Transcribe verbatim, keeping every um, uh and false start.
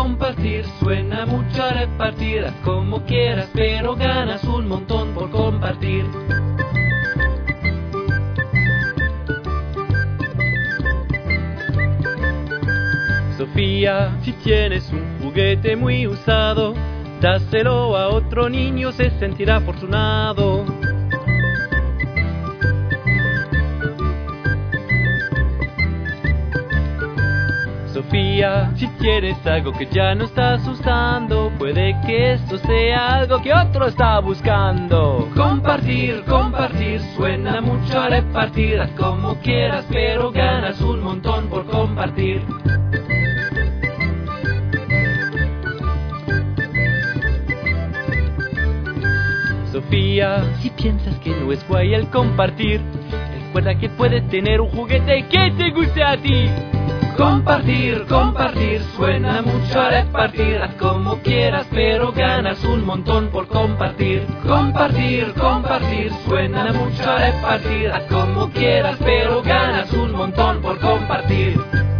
Compartir suena mucho a repartir, haz como quieras, pero ganas un montón por compartir. Sofía, si tienes un juguete muy usado, dáselo a otro niño, se sentirá afortunado. Sofía, si tienes algo que ya no estás usando, puede que esto sea algo que otro está buscando. Compartir, compartir, suena mucho a repartir, haz como quieras, pero ganas un montón por compartir. Sofía, si piensas que no es guay el compartir, recuerda que puedes tener un juguete que te guste a ti. Compartir, compartir, suena mucho a repartir, haz como quieras, pero ganas un montón por compartir. Compartir, compartir, suena mucho a repartir, haz como quieras, pero ganas un montón por compartir.